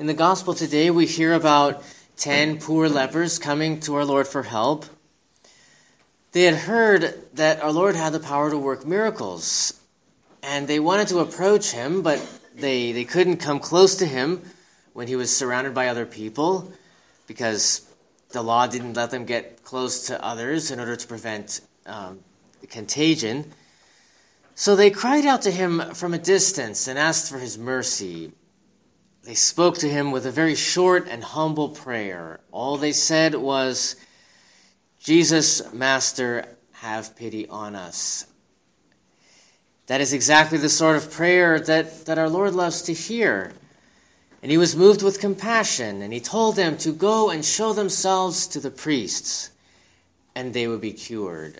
In the gospel today, we hear about 10 poor lepers coming to our Lord for help. They had heard that our Lord had the power to work miracles, and they wanted to approach him, but they couldn't come close to him when he was surrounded by other people, because the law didn't let them get close to others in order to prevent contagion. So they cried out to him from a distance and asked for his mercy. They spoke to him with a very short and humble prayer. All they said was, "Jesus, Master, have pity on us." That is exactly the sort of prayer that our Lord loves to hear. And he was moved with compassion, and he told them to go and show themselves to the priests, and they would be cured.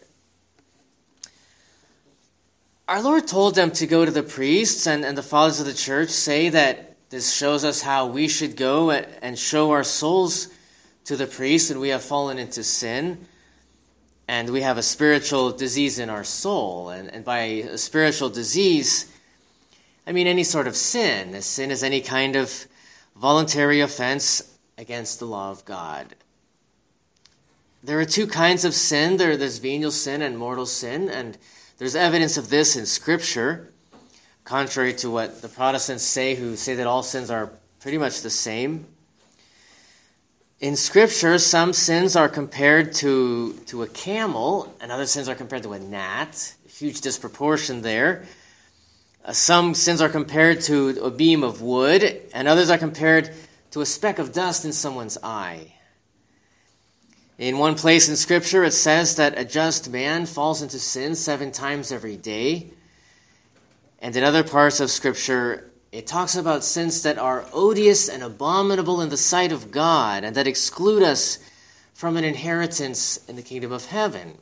Our Lord told them to go to the priests, and the fathers of the church say that this shows us how we should go and show our souls to the priest when we have fallen into sin, and we have a spiritual disease in our soul. And by a spiritual disease, I mean any sort of sin. A sin is any kind of voluntary offense against the law of God. There are two kinds of sin. There's venial sin and mortal sin, and there's evidence of this in Scripture, contrary to what the Protestants say, who say that all sins are pretty much the same. In Scripture, some sins are compared to a camel, and other sins are compared to a gnat. A huge disproportion there. Some sins are compared to a beam of wood, and others are compared to a speck of dust in someone's eye. In one place in Scripture, it says that a just man falls into sin 7 times every day. And in other parts of Scripture, it talks about sins that are odious and abominable in the sight of God, and that exclude us from an inheritance in the kingdom of heaven.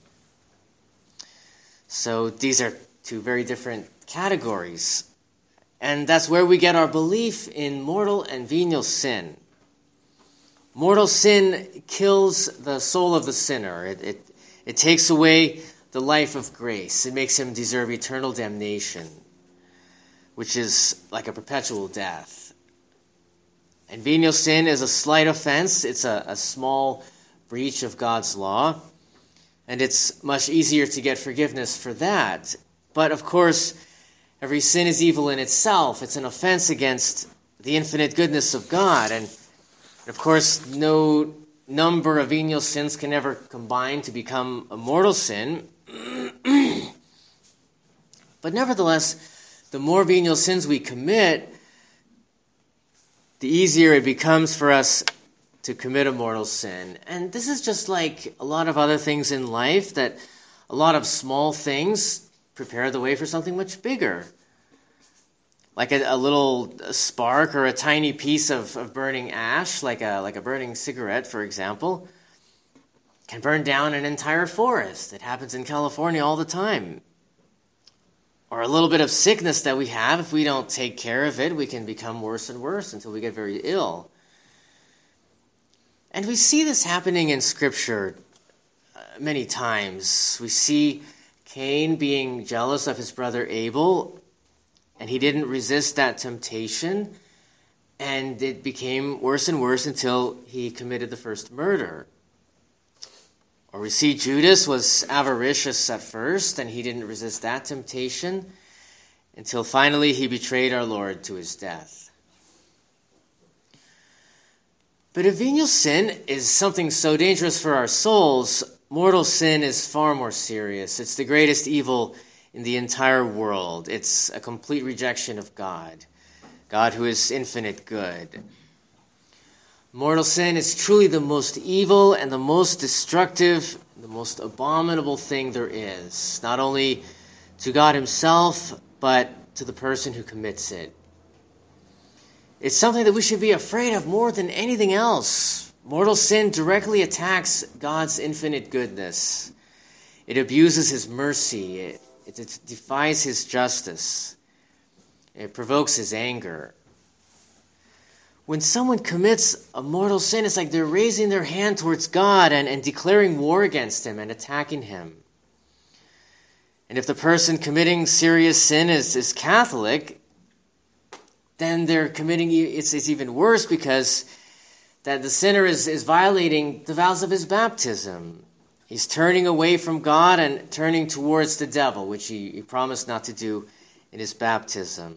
So these are two very different categories. And that's where we get our belief in mortal and venial sin. Mortal sin kills the soul of the sinner. It takes away the life of grace. It makes him deserve eternal damnation, which is like a perpetual death. And venial sin is a slight offense. It's a small breach of God's law. And it's much easier to get forgiveness for that. But of course, every sin is evil in itself. It's an offense against the infinite goodness of God. And of course, no number of venial sins can ever combine to become a mortal sin. But nevertheless, the more venial sins we commit, the easier it becomes for us to commit a mortal sin. And this is just like a lot of other things in life, that a lot of small things prepare the way for something much bigger. Like a little spark or a tiny piece of burning ash, like a burning cigarette, for example, can burn down an entire forest. It happens in California all the time. Or a little bit of sickness that we have, if we don't take care of it, we can become worse and worse until we get very ill. And we see this happening in Scripture many times. We see Cain being jealous of his brother Abel, and he didn't resist that temptation, and it became worse and worse until he committed the first murder. Or we see Judas was avaricious at first, and he didn't resist that temptation until finally he betrayed our Lord to his death. But if venial sin is something so dangerous for our souls, mortal sin is far more serious. It's the greatest evil in the entire world. It's a complete rejection of God, God who is infinite good. Mortal sin is truly the most evil and the most destructive, the most abominable thing there is, not only to God himself, but to the person who commits it. It's something that we should be afraid of more than anything else. Mortal sin directly attacks God's infinite goodness. It abuses his mercy. It defies his justice. It provokes his anger. When someone commits a mortal sin, it's like they're raising their hand towards God and declaring war against him and attacking him. And if the person committing serious sin is Catholic, then they're committing, it's even worse, because that the sinner is violating the vows of his baptism. He's turning away from God and turning towards the devil, which he promised not to do in his baptism.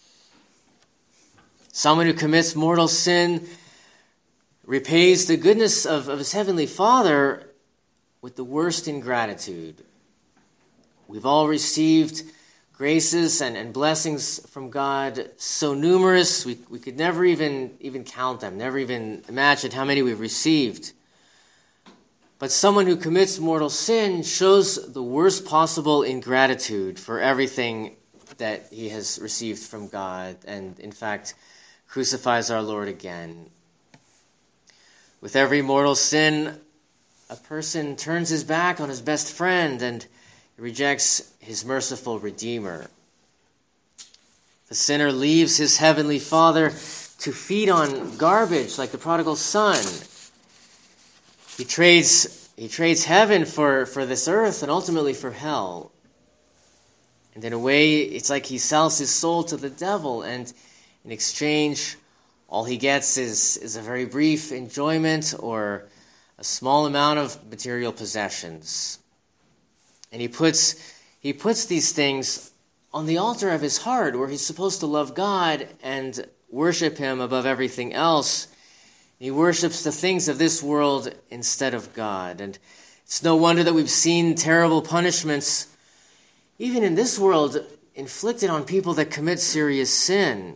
Someone who commits mortal sin repays the goodness of his heavenly Father with the worst ingratitude. We've all received graces and blessings from God so numerous we could never even count them, never even imagine how many we've received. But someone who commits mortal sin shows the worst possible ingratitude for everything that he has received from God, and in fact crucifies our Lord again. With every mortal sin, a person turns his back on his best friend and rejects his merciful Redeemer. The sinner leaves his heavenly Father to feed on garbage like the prodigal son. He trades heaven for this earth and ultimately for hell. And in a way, it's like he sells his soul to the devil, and in exchange, all he gets is a very brief enjoyment or a small amount of material possessions. And he puts these things on the altar of his heart, where he's supposed to love God and worship him above everything else. He worships the things of this world instead of God. And it's no wonder that we've seen terrible punishments, even in this world, inflicted on people that commit serious sin.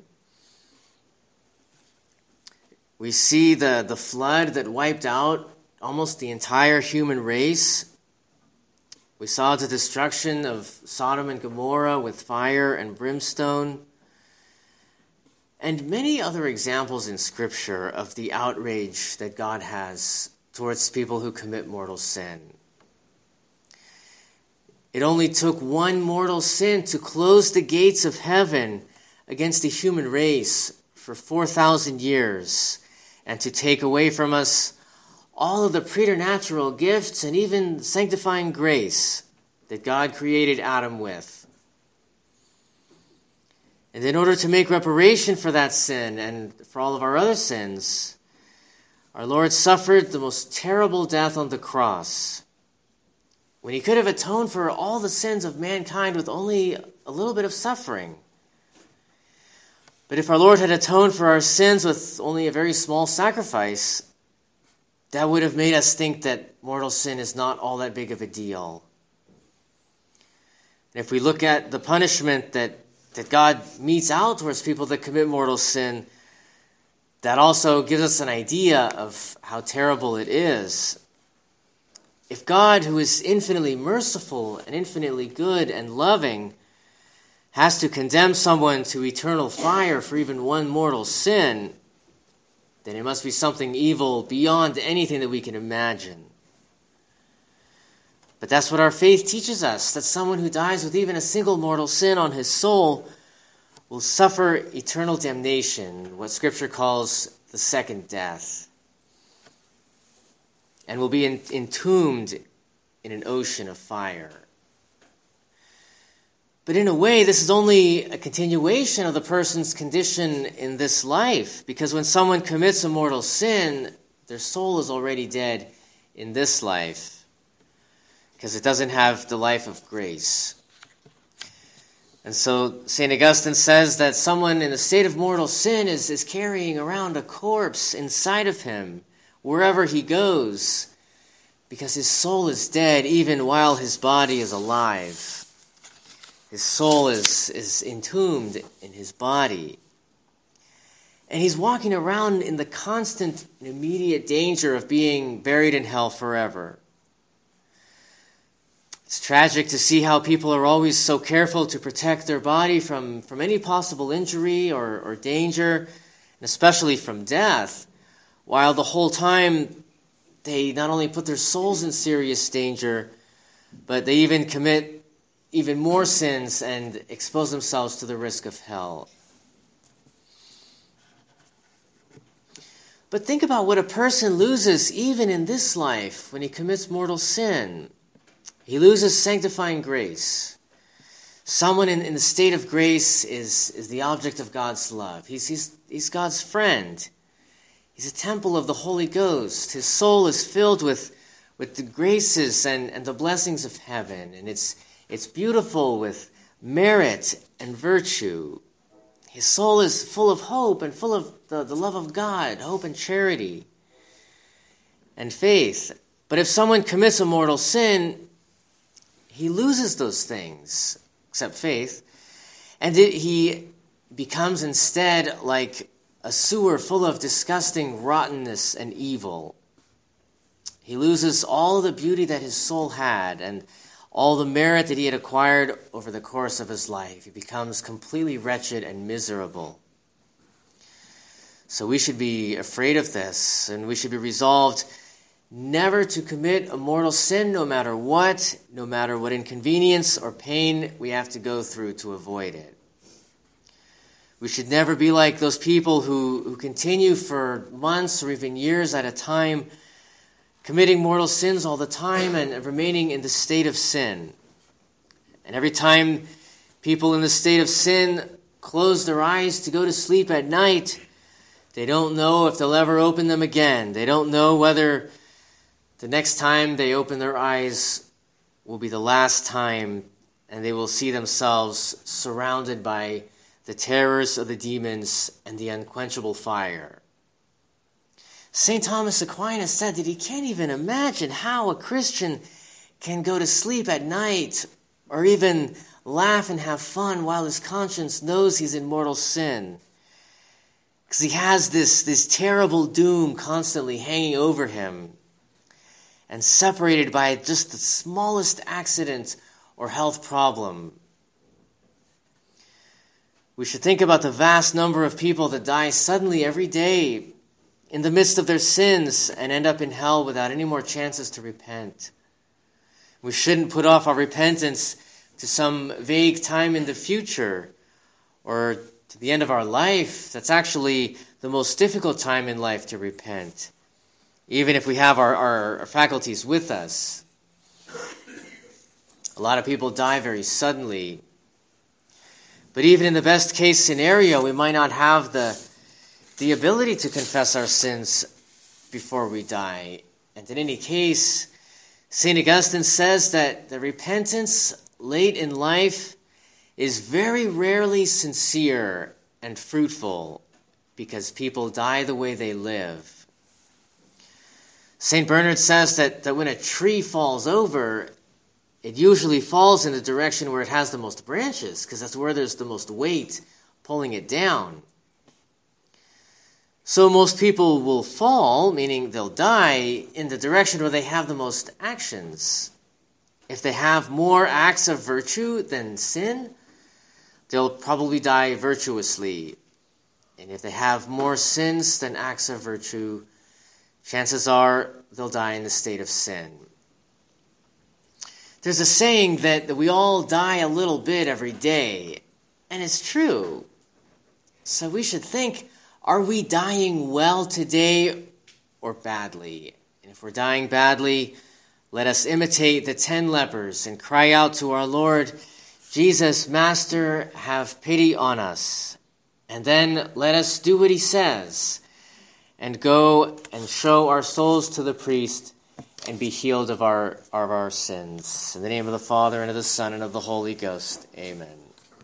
We see the flood that wiped out almost the entire human race. We saw the destruction of Sodom and Gomorrah with fire and brimstone, and many other examples in Scripture of the outrage that God has towards people who commit mortal sin. It only took one mortal sin to close the gates of heaven against the human race for 4,000 years, and to take away from us all of the preternatural gifts and even sanctifying grace that God created Adam with. And in order to make reparation for that sin and for all of our other sins, our Lord suffered the most terrible death on the cross, when he could have atoned for all the sins of mankind with only a little bit of suffering. But if our Lord had atoned for our sins with only a very small sacrifice, that would have made us think that mortal sin is not all that big of a deal. And if we look at the punishment that God metes out towards people that commit mortal sin, that also gives us an idea of how terrible it is. If God, who is infinitely merciful and infinitely good and loving, has to condemn someone to eternal fire for even one mortal sin, then it must be something evil beyond anything that we can imagine. But that's what our faith teaches us, that someone who dies with even a single mortal sin on his soul will suffer eternal damnation, what Scripture calls the second death, and will be entombed in an ocean of fire. But in a way, this is only a continuation of the person's condition in this life, because when someone commits a mortal sin, their soul is already dead in this life, because it doesn't have the life of grace. And so St. Augustine says that someone in a state of mortal sin is carrying around a corpse inside of him wherever he goes, because his soul is dead even while his body is alive. His soul is entombed in his body. And he's walking around in the constant and immediate danger of being buried in hell forever. It's tragic to see how people are always so careful to protect their body from any possible injury or danger, and especially from death, while the whole time they not only put their souls in serious danger, but they even commit even more sins and expose themselves to the risk of hell. But think about what a person loses even in this life when he commits mortal sin. He loses sanctifying grace. Someone in the state of grace is the object of God's love. He's God's friend. He's a temple of the Holy Ghost. His soul is filled with the graces and the blessings of heaven. And it's beautiful with merit and virtue. His soul is full of hope and full of the love of God, hope and charity and faith. But if someone commits a mortal sin, he loses those things, except faith, and he becomes instead like a sewer full of disgusting rottenness and evil. He loses all the beauty that his soul had and all the merit that he had acquired over the course of his life. He becomes completely wretched and miserable. So we should be afraid of this, and we should be resolved never to commit a mortal sin no matter what inconvenience or pain we have to go through to avoid it. We should never be like those people who continue for months or even years at a time committing mortal sins all the time and remaining in the state of sin. And every time people in the state of sin close their eyes to go to sleep at night, they don't know if they'll ever open them again. They don't know whether the next time they open their eyes will be the last time, and they will see themselves surrounded by the terrors of the demons and the unquenchable fire. St. Thomas Aquinas said that he can't even imagine how a Christian can go to sleep at night or even laugh and have fun while his conscience knows he's in mortal sin. Because he has this terrible doom constantly hanging over him and separated by just the smallest accident or health problem. We should think about the vast number of people that die suddenly every day in the midst of their sins and end up in hell without any more chances to repent. We shouldn't put off our repentance to some vague time in the future or to the end of our life. That's actually the most difficult time in life to repent, even if we have our faculties with us. A lot of people die very suddenly. But even in the best case scenario, we might not have the ability to confess our sins before we die. And in any case, St. Augustine says that the repentance late in life is very rarely sincere and fruitful because people die the way they live. St. Bernard says that when a tree falls over, it usually falls in the direction where it has the most branches, because that's where there's the most weight pulling it down. So most people will fall, meaning they'll die, in the direction where they have the most actions. If they have more acts of virtue than sin, they'll probably die virtuously. And if they have more sins than acts of virtue, chances are they'll die in the state of sin. There's a saying that we all die a little bit every day, and it's true. So we should think, are we dying well today or badly? And if we're dying badly, let us imitate the 10 lepers and cry out to our Lord, Jesus, Master, have pity on us. And then let us do what he says and go and show our souls to the priest and be healed of our sins. In the name of the Father, and of the Son, and of the Holy Ghost. Amen.